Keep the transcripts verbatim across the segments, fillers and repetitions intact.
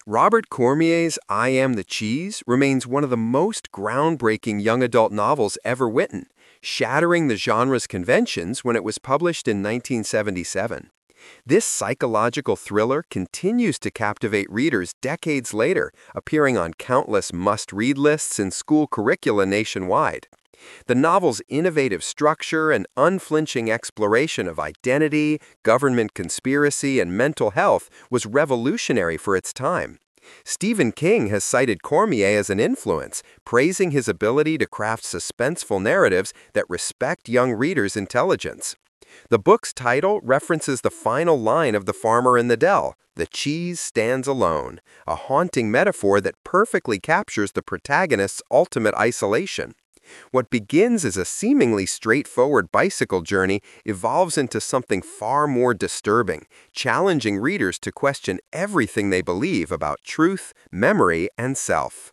Robert Cormier's I Am the Cheese remains one of the most groundbreaking young adult novels ever written, shattering the genre's conventions when it was published in nineteen seventy-seven. This psychological thriller continues to captivate readers decades later, appearing on countless must-read lists and school curricula nationwide. The novel's innovative structure and unflinching exploration of identity, government conspiracy, and mental health was revolutionary for its time. Stephen King has cited Cormier as an influence, praising his ability to craft suspenseful narratives that respect young readers' intelligence. The book's title references the final line of The Farmer in the Dell, "The cheese stands alone," a haunting metaphor that perfectly captures the protagonist's ultimate isolation. What begins as a seemingly straightforward bicycle journey evolves into something far more disturbing, challenging readers to question everything they believe about truth, memory, and self.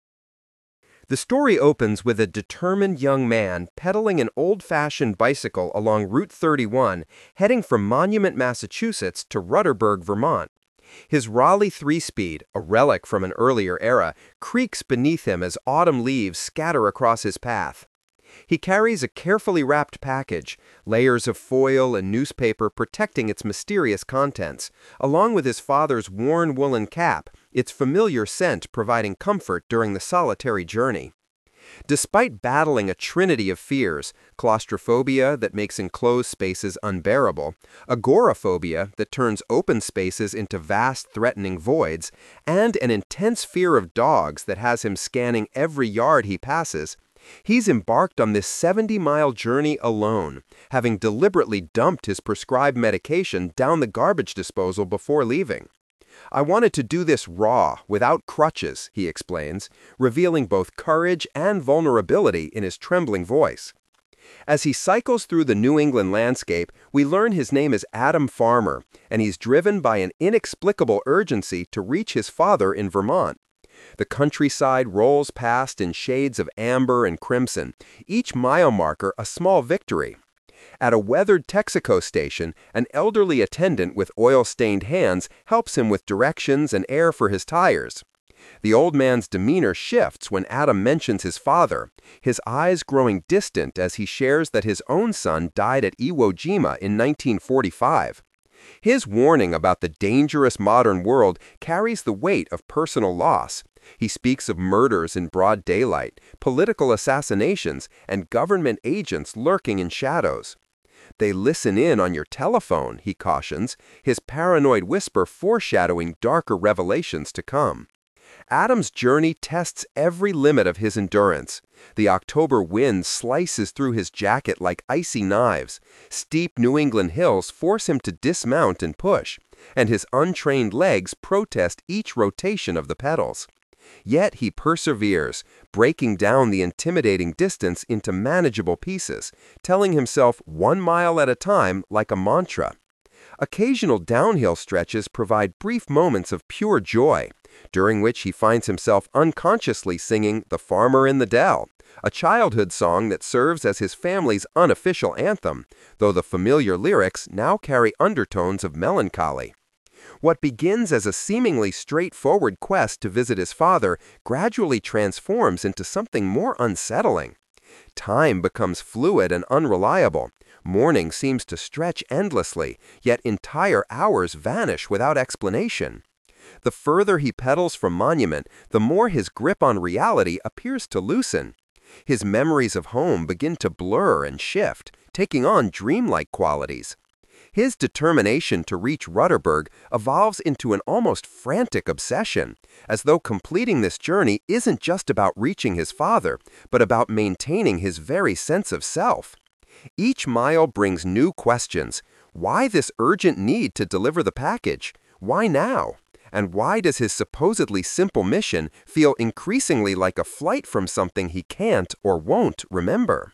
The story opens with a determined young man pedaling an old-fashioned bicycle along Route thirty-one, heading from Monument, Massachusetts to Rutterburg, Vermont. His Raleigh three-speed, a relic from an earlier era, creaks beneath him as autumn leaves scatter across his path. He carries a carefully wrapped package, layers of foil and newspaper protecting its mysterious contents, along with his father's worn woolen cap, its familiar scent providing comfort during the solitary journey. Despite battling a trinity of fears, claustrophobia that makes enclosed spaces unbearable, agoraphobia that turns open spaces into vast threatening voids, and an intense fear of dogs that has him scanning every yard he passes, he's embarked on this seventy-mile journey alone, having deliberately dumped his prescribed medication down the garbage disposal before leaving. "I wanted to do this raw, without crutches," he explains, revealing both courage and vulnerability in his trembling voice. As he cycles through the New England landscape, we learn his name is Adam Farmer, and he's driven by an inexplicable urgency to reach his father in Vermont. The countryside rolls past in shades of amber and crimson, each mile marker a small victory. At a weathered Texaco station, an elderly attendant with oil-stained hands helps him with directions and air for his tires. The old man's demeanor shifts when Adam mentions his father, his eyes growing distant as he shares that his own son died at Iwo Jima in nineteen forty-five. His warning about the dangerous modern world carries the weight of personal loss. He speaks of murders in broad daylight, political assassinations, and government agents lurking in shadows. "They listen in on your telephone," he cautions, his paranoid whisper foreshadowing darker revelations to come. Adam's journey tests every limit of his endurance. The October wind slices through his jacket like icy knives. Steep New England hills force him to dismount and push, and his untrained legs protest each rotation of the pedals. Yet he perseveres, breaking down the intimidating distance into manageable pieces, telling himself one mile at a time like a mantra. Occasional downhill stretches provide brief moments of pure joy, during which he finds himself unconsciously singing "The Farmer in the Dell," a childhood song that serves as his family's unofficial anthem, though the familiar lyrics now carry undertones of melancholy. What begins as a seemingly straightforward quest to visit his father gradually transforms into something more unsettling. Time becomes fluid and unreliable. Morning seems to stretch endlessly, yet entire hours vanish without explanation. The further he pedals from Monument, the more his grip on reality appears to loosen. His memories of home begin to blur and shift, taking on dreamlike qualities. His determination to reach Rutterburg evolves into an almost frantic obsession, as though completing this journey isn't just about reaching his father, but about maintaining his very sense of self. Each mile brings new questions. Why this urgent need to deliver the package? Why now? And why does his supposedly simple mission feel increasingly like a flight from something he can't or won't remember?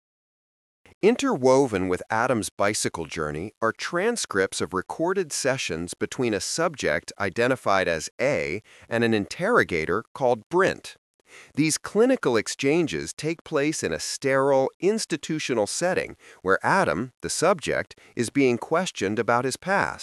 Interwoven with Adam's bicycle journey are transcripts of recorded sessions between a subject identified as A and an interrogator called Brint. These clinical exchanges take place in a sterile, institutional setting where Adam, the subject, is being questioned about his past.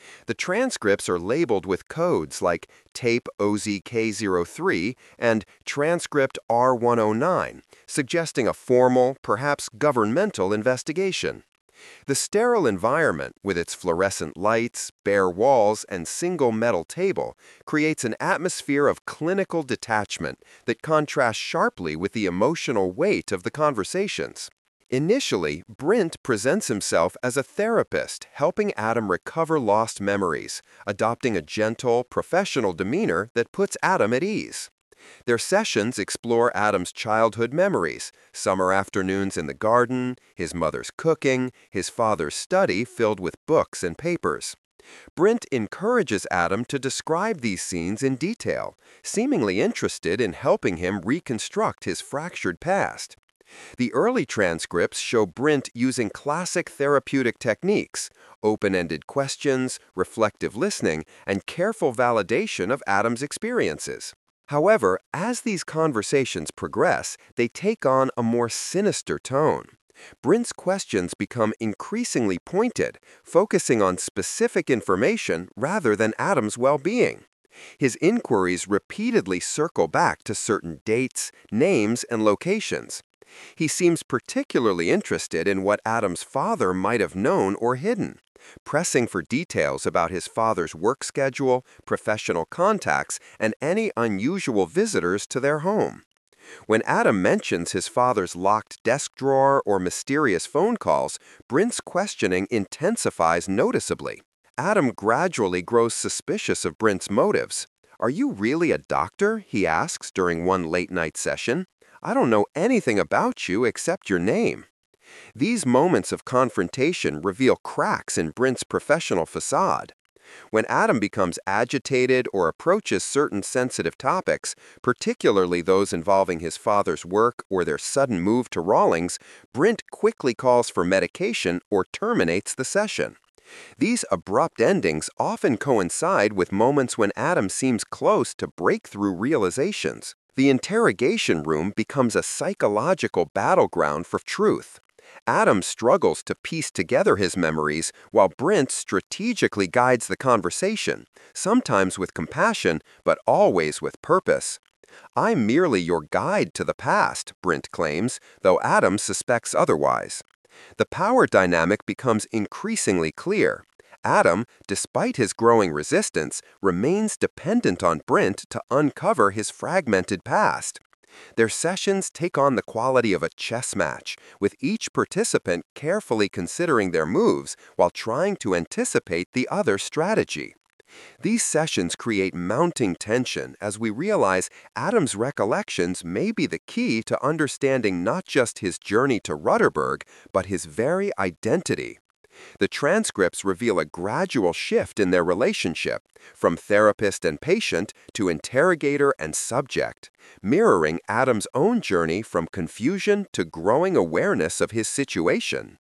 The transcripts are labeled with codes like tape O Z K zero three and transcript R one oh nine, suggesting a formal, perhaps governmental investigation. The sterile environment, with its fluorescent lights, bare walls, and single metal table, creates an atmosphere of clinical detachment that contrasts sharply with the emotional weight of the conversations. Initially, Brint presents himself as a therapist, helping Adam recover lost memories, adopting a gentle, professional demeanor that puts Adam at ease. Their sessions explore Adam's childhood memories, summer afternoons in the garden, his mother's cooking, his father's study filled with books and papers. Brint encourages Adam to describe these scenes in detail, seemingly interested in helping him reconstruct his fractured past. The early transcripts show Brint using classic therapeutic techniques, open-ended questions, reflective listening, and careful validation of Adam's experiences. However, as these conversations progress, they take on a more sinister tone. Brint's questions become increasingly pointed, focusing on specific information rather than Adam's well-being. His inquiries repeatedly circle back to certain dates, names, and locations. He seems particularly interested in what Adam's father might have known or hidden, pressing for details about his father's work schedule, professional contacts, and any unusual visitors to their home. When Adam mentions his father's locked desk drawer or mysterious phone calls, Brint's questioning intensifies noticeably. Adam gradually grows suspicious of Brint's motives. "Are you really a doctor?" he asks during one late-night session. "I don't know anything about you except your name." These moments of confrontation reveal cracks in Brint's professional facade. When Adam becomes agitated or approaches certain sensitive topics, particularly those involving his father's work or their sudden move to Rawlings, Brint quickly calls for medication or terminates the session. These abrupt endings often coincide with moments when Adam seems close to breakthrough realizations. The interrogation room becomes a psychological battleground for truth. Adam struggles to piece together his memories while Brint strategically guides the conversation, sometimes with compassion, but always with purpose. "I'm merely your guide to the past," Brint claims, though Adam suspects otherwise. The power dynamic becomes increasingly clear. Adam, despite his growing resistance, remains dependent on Brint to uncover his fragmented past. Their sessions take on the quality of a chess match, with each participant carefully considering their moves while trying to anticipate the other's strategy. These sessions create mounting tension as we realize Adam's recollections may be the key to understanding not just his journey to Rutterburg, but his very identity. The transcripts reveal a gradual shift in their relationship, from therapist and patient to interrogator and subject, mirroring Adam's own journey from confusion to growing awareness of his situation.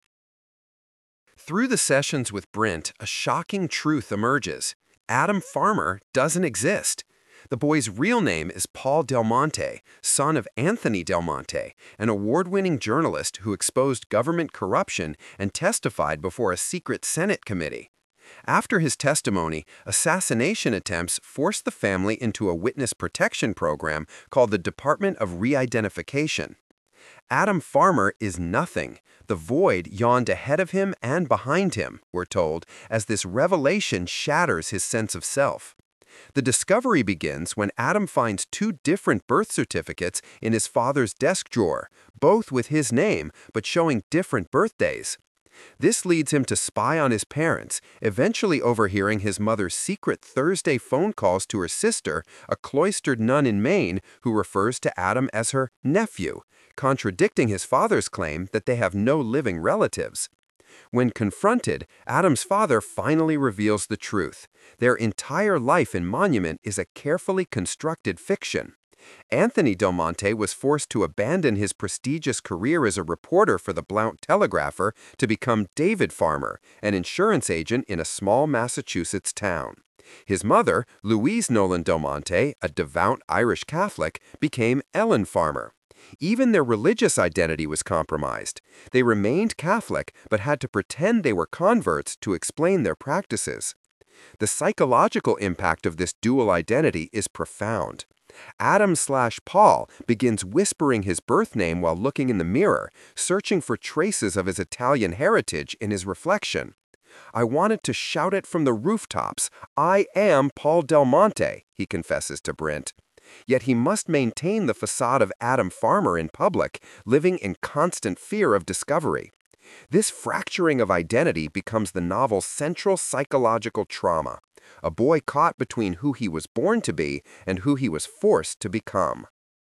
Through the sessions with Brint, a shocking truth emerges. Adam Farmer doesn't exist. The boy's real name is Paul Del Monte, son of Anthony Del Monte, an award-winning journalist who exposed government corruption and testified before a secret Senate committee. After his testimony, assassination attempts forced the family into a witness protection program called the Department of Re-Identification. Adam Farmer is nothing. The void yawned ahead of him and behind him, we're told, as this revelation shatters his sense of self. The discovery begins when Adam finds two different birth certificates in his father's desk drawer, both with his name, but showing different birthdays. This leads him to spy on his parents, eventually overhearing his mother's secret Thursday phone calls to her sister, a cloistered nun in Maine who refers to Adam as her nephew, contradicting his father's claim that they have no living relatives. When confronted, Adam's father finally reveals the truth. Their entire life in Monument is a carefully constructed fiction. Anthony Del Monte was forced to abandon his prestigious career as a reporter for the Blount Telegrapher to become David Farmer, an insurance agent in a small Massachusetts town. His mother, Louise Nolan Del Monte, a devout Irish Catholic, became Ellen Farmer. Even their religious identity was compromised. They remained Catholic, but had to pretend they were converts to explain their practices. The psychological impact of this dual identity is profound. Adam slash Paul begins whispering his birth name while looking in the mirror, searching for traces of his Italian heritage in his reflection. "I wanted to shout it from the rooftops. I am Paul Del Monte," he confesses to Brint. Yet he must maintain the facade of Adam Farmer in public, living in constant fear of discovery. This fracturing of identity becomes the novel's central psychological trauma, a boy caught between who he was born to be and who he was forced to become.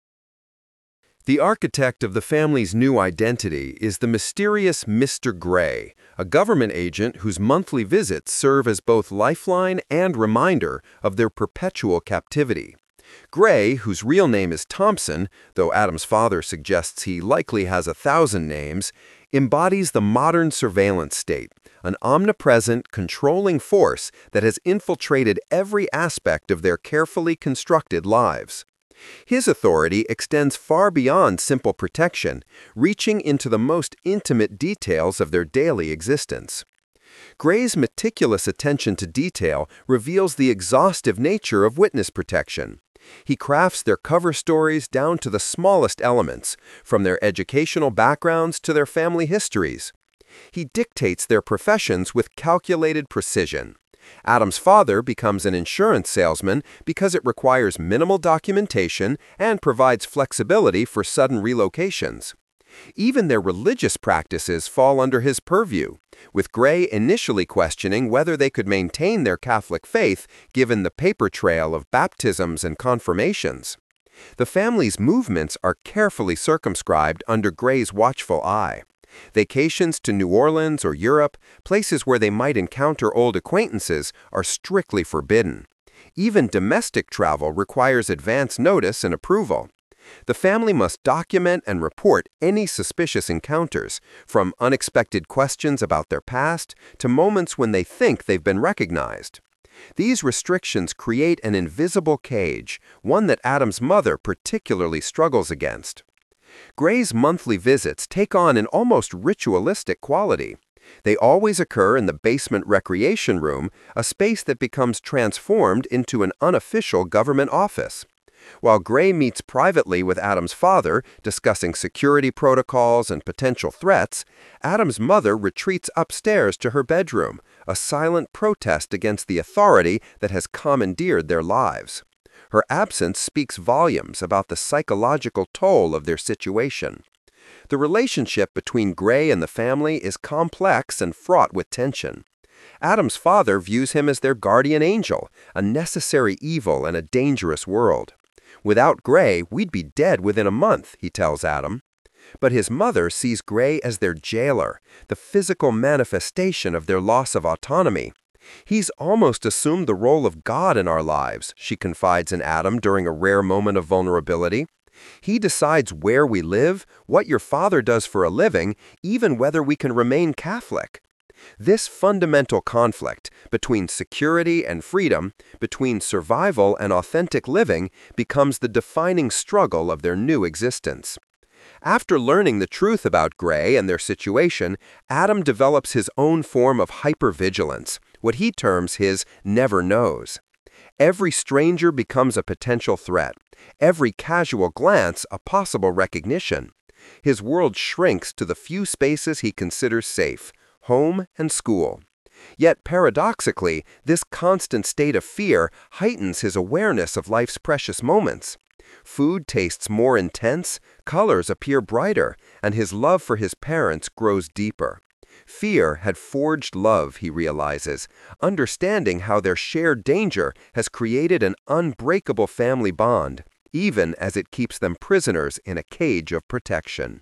The architect of the family's new identity is the mysterious Mister Gray, a government agent whose monthly visits serve as both lifeline and reminder of their perpetual captivity. Gray, whose real name is Thompson, though Adam's father suggests he likely has a thousand names, embodies the modern surveillance state, an omnipresent, controlling force that has infiltrated every aspect of their carefully constructed lives. His authority extends far beyond simple protection, reaching into the most intimate details of their daily existence. Gray's meticulous attention to detail reveals the exhaustive nature of witness protection. He crafts their cover stories down to the smallest elements, from their educational backgrounds to their family histories. He dictates their professions with calculated precision. Adam's father becomes an insurance salesman because it requires minimal documentation and provides flexibility for sudden relocations. Even their religious practices fall under his purview, with Gray initially questioning whether they could maintain their Catholic faith given the paper trail of baptisms and confirmations. The family's movements are carefully circumscribed under Gray's watchful eye. Vacations to New Orleans or Europe, places where they might encounter old acquaintances, are strictly forbidden. Even domestic travel requires advance notice and approval. The family must document and report any suspicious encounters, from unexpected questions about their past to moments when they think they've been recognized. These restrictions create an invisible cage, one that Adam's mother particularly struggles against. Gray's monthly visits take on an almost ritualistic quality. They always occur in the basement recreation room, a space that becomes transformed into an unofficial government office. While Gray meets privately with Adam's father, discussing security protocols and potential threats, Adam's mother retreats upstairs to her bedroom, a silent protest against the authority that has commandeered their lives. Her absence speaks volumes about the psychological toll of their situation. The relationship between Gray and the family is complex and fraught with tension. Adam's father views him as their guardian angel, a necessary evil in a dangerous world. "Without Gray, we'd be dead within a month," he tells Adam. But his mother sees Gray as their jailer, the physical manifestation of their loss of autonomy. "He's almost assumed the role of God in our lives," she confides in Adam during a rare moment of vulnerability. "He decides where we live, what your father does for a living, even whether we can remain Catholic." This fundamental conflict between security and freedom, between survival and authentic living, becomes the defining struggle of their new existence. After learning the truth about Gray and their situation, Adam develops his own form of hypervigilance, what he terms his never knows. Every stranger becomes a potential threat, every casual glance a possible recognition. His world shrinks to the few spaces he considers safe: home and school. Yet paradoxically, this constant state of fear heightens his awareness of life's precious moments. Food tastes more intense, colors appear brighter, and his love for his parents grows deeper. Fear had forged love, he realizes, understanding how their shared danger has created an unbreakable family bond, even as it keeps them prisoners in a cage of protection.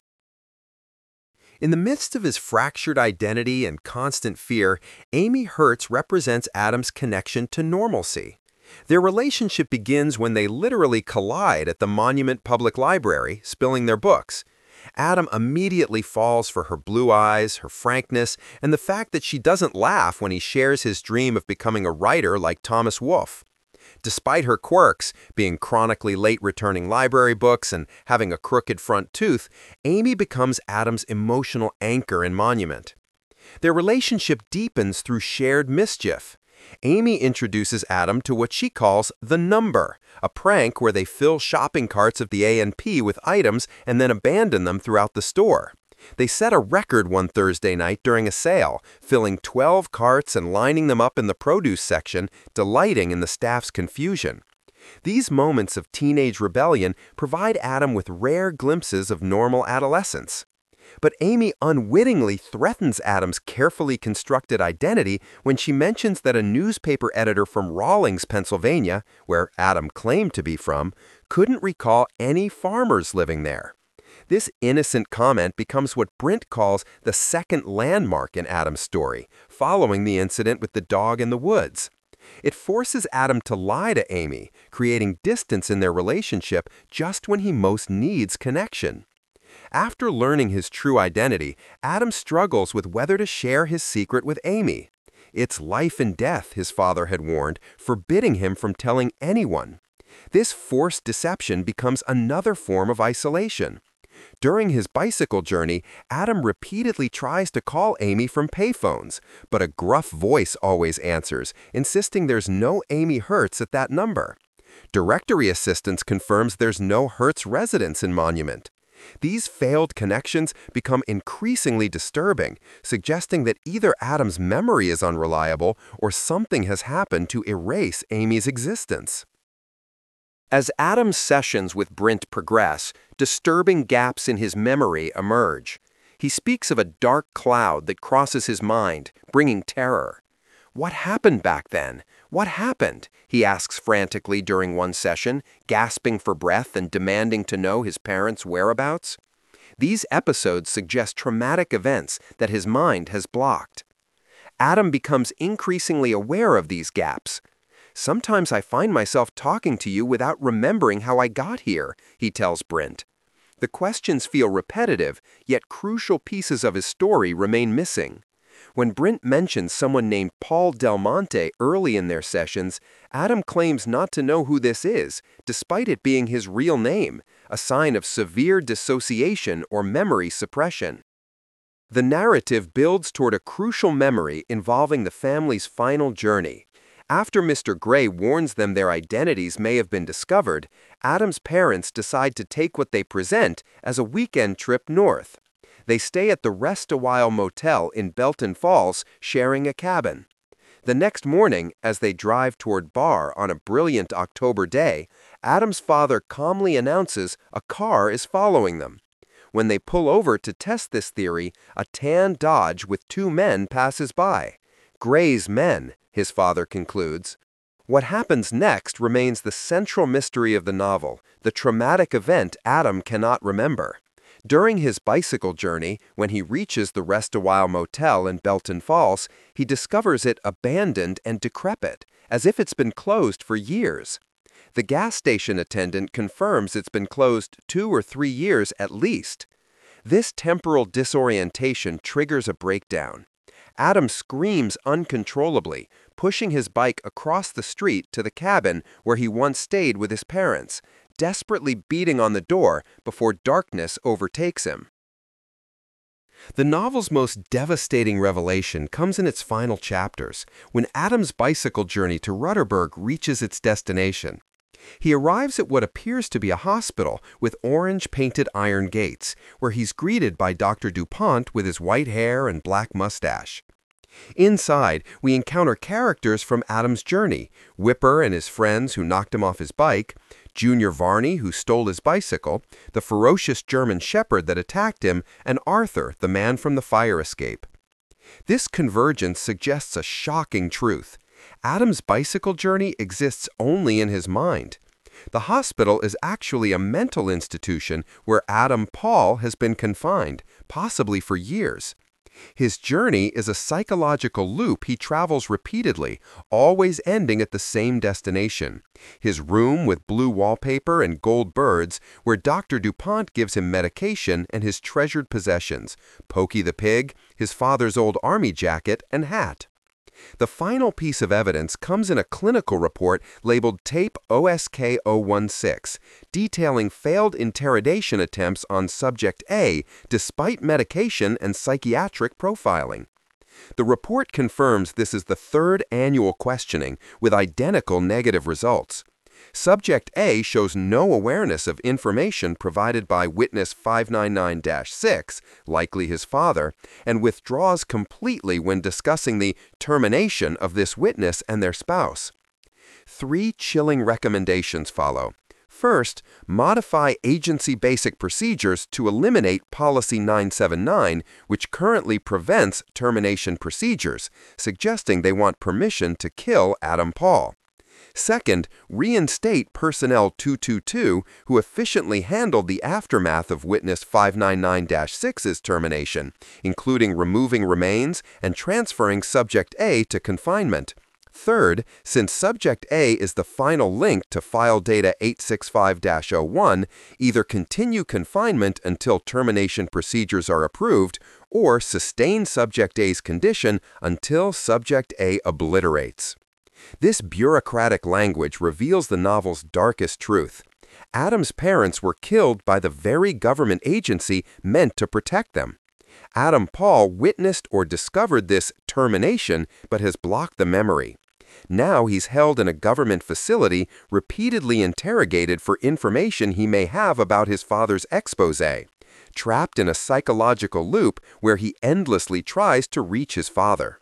In the midst of his fractured identity and constant fear, Amy Hertz represents Adam's connection to normalcy. Their relationship begins when they literally collide at the Monument Public Library, spilling their books. Adam immediately falls for her blue eyes, her frankness, and the fact that she doesn't laugh when he shares his dream of becoming a writer like Thomas Wolfe. Despite her quirks, being chronically late returning library books and having a crooked front tooth, Amy becomes Adam's emotional anchor in Monument. Their relationship deepens through shared mischief. Amy introduces Adam to what she calls the number, a prank where they fill shopping carts of the A and P with items and then abandon them throughout the store. They set a record one Thursday night during a sale, filling twelve carts and lining them up in the produce section, delighting in the staff's confusion. These moments of teenage rebellion provide Adam with rare glimpses of normal adolescence. But Amy unwittingly threatens Adam's carefully constructed identity when she mentions that a newspaper editor from Rawlings, Pennsylvania, where Adam claimed to be from, couldn't recall any farmers living there. This innocent comment becomes what Brint calls the second landmark in Adam's story, following the incident with the dog in the woods. It forces Adam to lie to Amy, creating distance in their relationship just when he most needs connection. After learning his true identity, Adam struggles with whether to share his secret with Amy. It's life and death, his father had warned, forbidding him from telling anyone. This forced deception becomes another form of isolation. During his bicycle journey, Adam repeatedly tries to call Amy from payphones, but a gruff voice always answers, insisting there's no Amy Hertz at that number. Directory assistance confirms there's no Hertz residence in Monument. These failed connections become increasingly disturbing, suggesting that either Adam's memory is unreliable or something has happened to erase Amy's existence. As Adam's sessions with Brint progress, disturbing gaps in his memory emerge. He speaks of a dark cloud that crosses his mind, bringing terror. What happened back then? What happened? He asks frantically during one session, gasping for breath and demanding to know his parents' whereabouts. These episodes suggest traumatic events that his mind has blocked. Adam becomes increasingly aware of these gaps. "Sometimes I find myself talking to you without remembering how I got here," he tells Brint. The questions feel repetitive, yet crucial pieces of his story remain missing. When Brint mentions someone named Paul Del Monte early in their sessions, Adam claims not to know who this is, despite it being his real name, a sign of severe dissociation or memory suppression. The narrative builds toward a crucial memory involving the family's final journey. After Mister Gray warns them their identities may have been discovered, Adam's parents decide to take what they present as a weekend trip north. They stay at the Rest a While Motel in Belton Falls, sharing a cabin. The next morning, as they drive toward Barr on a brilliant October day, Adam's father calmly announces a car is following them. When they pull over to test this theory, a tan Dodge with two men passes by. Gray's men, his father concludes. What happens next remains the central mystery of the novel, the traumatic event Adam cannot remember. During his bicycle journey, when he reaches the Rest a While Motel in Belton Falls, he discovers it abandoned and decrepit, as if it's been closed for years. The gas station attendant confirms it's been closed two or three years at least. This temporal disorientation triggers a breakdown. Adam screams uncontrollably, pushing his bike across the street to the cabin where he once stayed with his parents, desperately beating on the door before darkness overtakes him. The novel's most devastating revelation comes in its final chapters, when Adam's bicycle journey to Rutterburg reaches its destination. He arrives at what appears to be a hospital with orange-painted iron gates, where he's greeted by Doctor DuPont with his white hair and black mustache. Inside, we encounter characters from Adam's journey, Whipper and his friends who knocked him off his bike, Junior Varney, who stole his bicycle, the ferocious German shepherd that attacked him, and Arthur, the man from the fire escape. This convergence suggests a shocking truth. Adam's bicycle journey exists only in his mind. The hospital is actually a mental institution where Adam Paul has been confined, possibly for years. His journey is a psychological loop he travels repeatedly, always ending at the same destination. His room with blue wallpaper and gold birds, where Doctor DuPont gives him medication and his treasured possessions, Pokey the pig, his father's old army jacket and hat. The final piece of evidence comes in a clinical report labeled Tape O S K zero one six, detailing failed interrogation attempts on Subject A despite medication and psychiatric profiling. The report confirms this is the third annual questioning with identical negative results. Subject A shows no awareness of information provided by witness five nine nine dash six, likely his father, and withdraws completely when discussing the termination of this witness and their spouse. Three chilling recommendations follow. First, modify agency basic procedures to eliminate Policy nine seven nine, which currently prevents termination procedures, suggesting they want permission to kill Adam Paul. Second, reinstate Personnel two two two, who efficiently handled the aftermath of witness five nine nine dash six's termination, including removing remains and transferring Subject A to confinement. Third, since Subject A is the final link to File Data eight six five dash oh one, either continue confinement until termination procedures are approved, or sustain Subject A's condition until Subject A obliterates. This bureaucratic language reveals the novel's darkest truth. Adam's parents were killed by the very government agency meant to protect them. Adam Paul witnessed or discovered this termination but has blocked the memory. Now he's held in a government facility, repeatedly interrogated for information he may have about his father's exposé, trapped in a psychological loop where he endlessly tries to reach his father.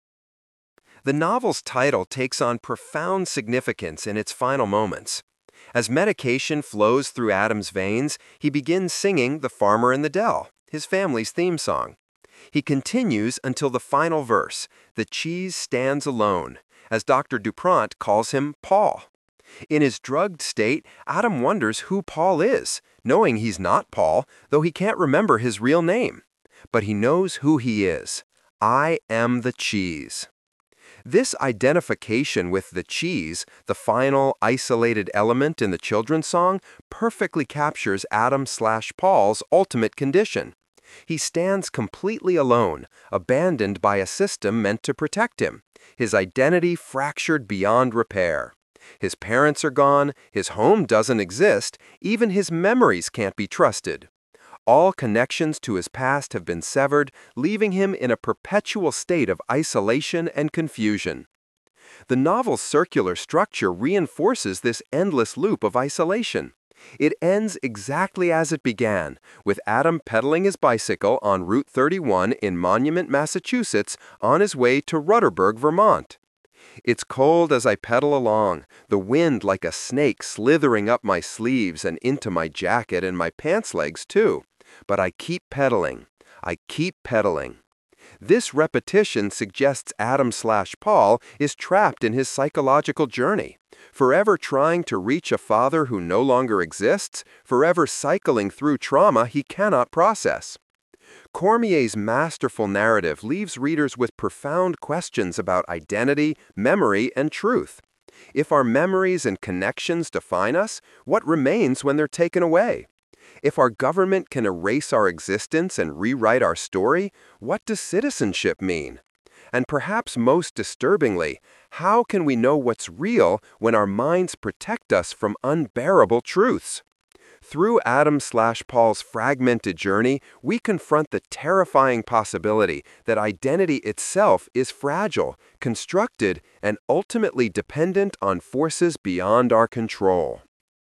The novel's title takes on profound significance in its final moments. As medication flows through Adam's veins, he begins singing The Farmer in the Dell, his family's theme song. He continues until the final verse, The cheese stands alone, as Doctor Dupont calls him Paul. In his drugged state, Adam wonders who Paul is, knowing he's not Paul, though he can't remember his real name. But he knows who he is. I am the cheese. This identification with the cheese, the final isolated element in the children's song, perfectly captures Adam slash Paul's ultimate condition. He stands completely alone, abandoned by a system meant to protect him, his identity fractured beyond repair. His parents are gone, his home doesn't exist, even his memories can't be trusted. All connections to his past have been severed, leaving him in a perpetual state of isolation and confusion. The novel's circular structure reinforces this endless loop of isolation. It ends exactly as it began, with Adam pedaling his bicycle on Route thirty-one in Monument, Massachusetts, on his way to Rutterburg, Vermont. It's cold as I pedal along, the wind like a snake slithering up my sleeves and into my jacket and my pants legs too. But I keep pedaling. I keep pedaling. This repetition suggests Adam slash Paul is trapped in his psychological journey, forever trying to reach a father who no longer exists, forever cycling through trauma he cannot process. Cormier's masterful narrative leaves readers with profound questions about identity, memory, and truth. If our memories and connections define us, what remains when they're taken away? If our government can erase our existence and rewrite our story, what does citizenship mean? And perhaps most disturbingly, how can we know what's real when our minds protect us from unbearable truths? Through Adam slash Paul's fragmented journey, we confront the terrifying possibility that identity itself is fragile, constructed, and ultimately dependent on forces beyond our control.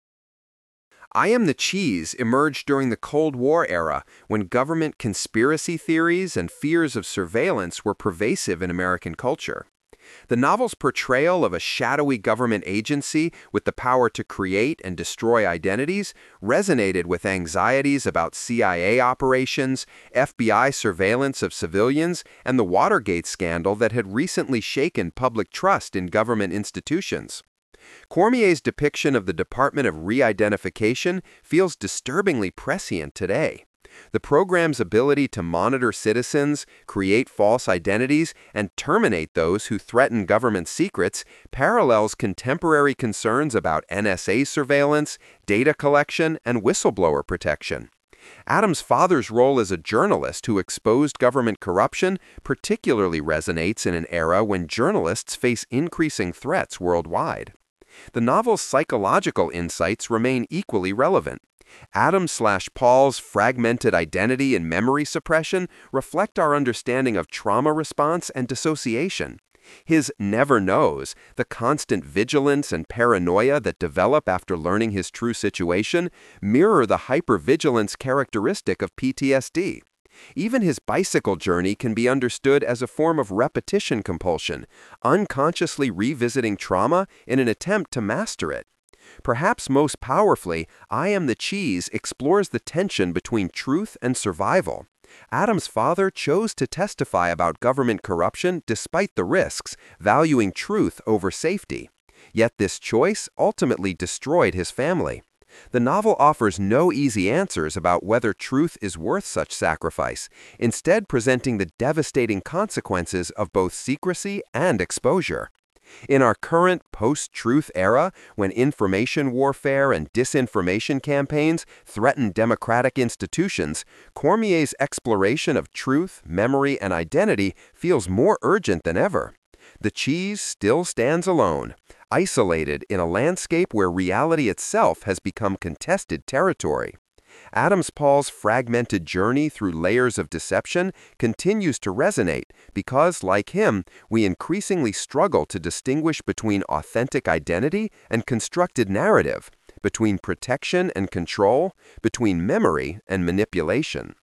I Am the Cheese emerged during the Cold War era, when government conspiracy theories and fears of surveillance were pervasive in American culture. The novel's portrayal of a shadowy government agency with the power to create and destroy identities resonated with anxieties about C I A operations, F B I surveillance of civilians, and the Watergate scandal that had recently shaken public trust in government institutions. Cormier's depiction of the Department of Re-Identification feels disturbingly prescient today. The program's ability to monitor citizens, create false identities, and terminate those who threaten government secrets parallels contemporary concerns about N S A surveillance, data collection, and whistleblower protection. Adam's father's role as a journalist who exposed government corruption particularly resonates in an era when journalists face increasing threats worldwide. The novel's psychological insights remain equally relevant. Adam slash Paul's fragmented identity and memory suppression reflect our understanding of trauma response and dissociation. His never knows, the constant vigilance and paranoia that develop after learning his true situation, mirror the hypervigilance characteristic of P T S D. Even his bicycle journey can be understood as a form of repetition compulsion, unconsciously revisiting trauma in an attempt to master it. Perhaps most powerfully, I Am the Cheese explores the tension between truth and survival. Adam's father chose to testify about government corruption despite the risks, valuing truth over safety. Yet this choice ultimately destroyed his family. The novel offers no easy answers about whether truth is worth such sacrifice, instead presenting the devastating consequences of both secrecy and exposure. In our current post-truth era, when information warfare and disinformation campaigns threaten democratic institutions, Cormier's exploration of truth, memory, and identity feels more urgent than ever. The cheese still stands alone, isolated in a landscape where reality itself has become contested territory. Adams Paul's fragmented journey through layers of deception continues to resonate because, like him, we increasingly struggle to distinguish between authentic identity and constructed narrative, between protection and control, between memory and manipulation.